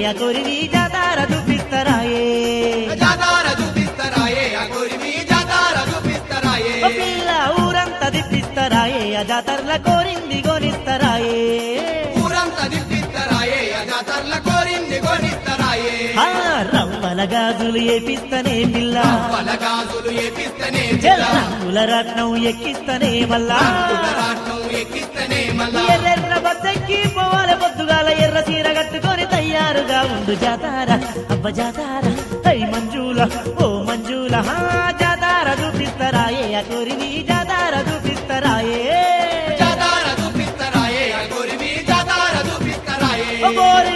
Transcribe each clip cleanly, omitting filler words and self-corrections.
ఆ కొరివి జాతార చూపిస్తరాయే జాతార చూపిస్తరాయే ఆ కొరివి జాతార చూపిస్తరాయే ఓ పిల్ల ఊరంతా తిప్పిస్తరాయే ఆ జాతరల కోరింది గోనిస్తరాయే ఊరంతా తిప్పిస్తరాయే ఆ జాతరల కోరింది కొనిస్తరాయే ఆ రవ్వల గాజులు ఏపిస్తనే పిల్ల పలగాజులు ఏపిస్తనే రంగుల రత్నం ఎక్కిస్తనే మల్లా రాట్నం ఎక్కిస్తనే మళ్ళా ఎర్రెర్ర బద్దెక్కి పోవాలి పొద్దుగాల ఎర్ర చీర కట్టుకొని తయారుగా ఉండు జాతార అబ్బ జాతార హై మంజుల ఓ మంజుల హా జాతార చూపిస్తరాయే ఆ కొరివి జాతార చూపిస్తరాయే జాతార చూపిస్తరాయే ఆ కొరివి జాతార చూపిస్తరాయే ఓ గోరి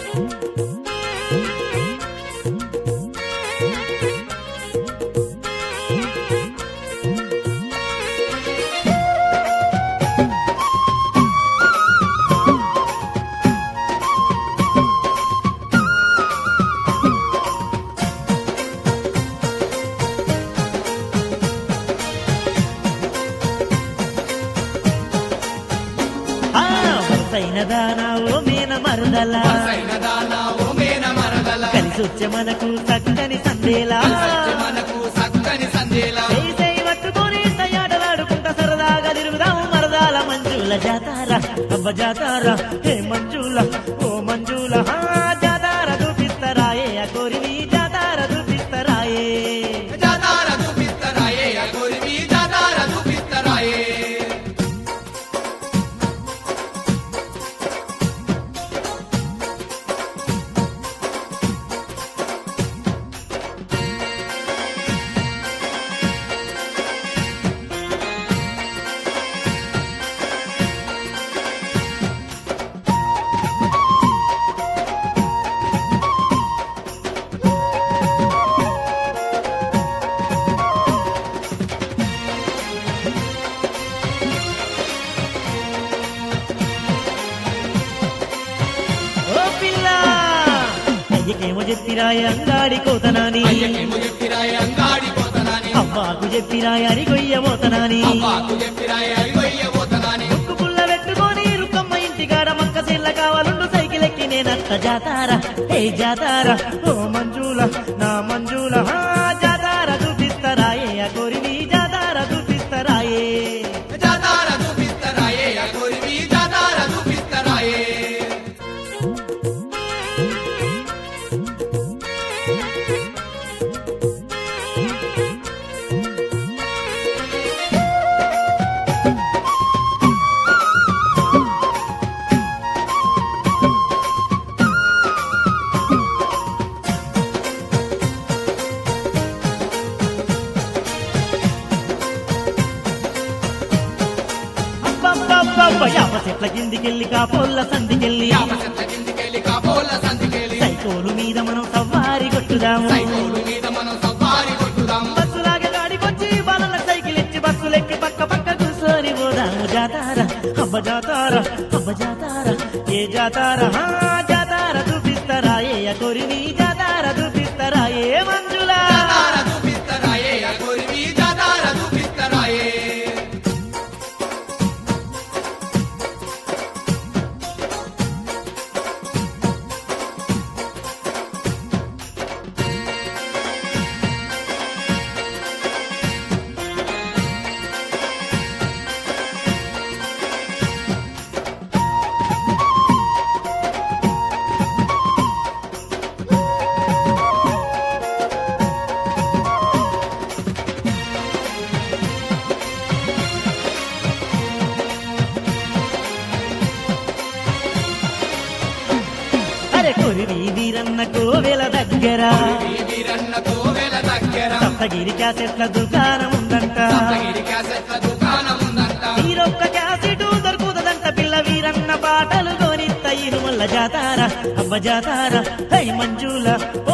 వసైన దానా ఓ మేన మరదల వసైన దానా ఓ మేన మరదల కలిసొచ్చే మనకు చక్కని సందేలా మనకు సక్కని సందేలా చేసే పట్టుకొని తయాడలాడుకుంటా సరదాగా తిరుగుదాం మరదాల మంజుల జాతార అబ్బ జాతార హే మంజుల ఓ మంజుల హా జాతార చూపిస్తరాయే ఆ కొరివి జాతార చూపిస్తరాయే జాతార చూపిస్తరాయే ఆ కొరివి జాతార చూపిస్తరాయే ఓ పిల్ల అయ్యకేమో చెప్పిరాయ అంగాడి కోతనాని అయ్యకేమో చెప్పిరాయ అంగాడి పోతనాని అవ్వాకు చెప్పిరాయ అని గొయ్యమోతనాని అవ్వాకు చెప్పిరాయ అయ్యయ్య పోతనాని ముక్కు పుల్ల పెట్టుకొని రుక్కమ్మ ఇంటికాడ మక్క చెల్ల కావాలుండు సైకిల్ ఎక్కి నేనత్త జాతార హే జాతార ఓ మంజుల నా మంజుల హా జాతార చూపిస్తరాయే ఆ కొరివి జాతార చూపిస్తరాయే జాతార చూపిస్తరాయే ఆ కొరివి జాతార చూపిస్తరాయే అబ్బబ్బబ్బబ్బ యాప చెట్ల కిందికెళ్ళి కాపోళ్ళ సందికెళ్ళి యాప చెట్ల కిందికెళ్ళి కాపోల సందికెళ్ళి సైకోలు మీద మనం సవ్వారి కొట్టుదాము సైకోలు మీద మనం సవారి కొట్టుదాం బస్సులాగా గాడికొచ్చి బాలల సైకిల్ ఇచ్చి బస్సులెక్కి పక్క పక్క కూర్చొని పోదాము జాతార అబ్బ జాతార అబ్బ జాతార ఏ జాతార హా జాతార చూపిస్తరాయే ఆ కొరివి జాతార చూపిస్తరాయే మంజుల జాతార చూపిస్తరాయే ఆ కొరివి జాతార చూపిస్తరాయే అరే కొరివి వీరన్న కోవెల దగ్గర ఈ వీరన్న కోవెల దగ్గర సప్తగిరి క్యాసెట్ల దుకాణం ఉందంట సప్తగిరి క్యాసెట్ల దుకాణం ఉందంట ఈరొక్క క్యాసెట్ దొరుకుతుందంట పిల్ల వీరన్న పాటలు కొనిత్త ఇరుమల్ల జాతార అబ్బ జాతార హై మంజుల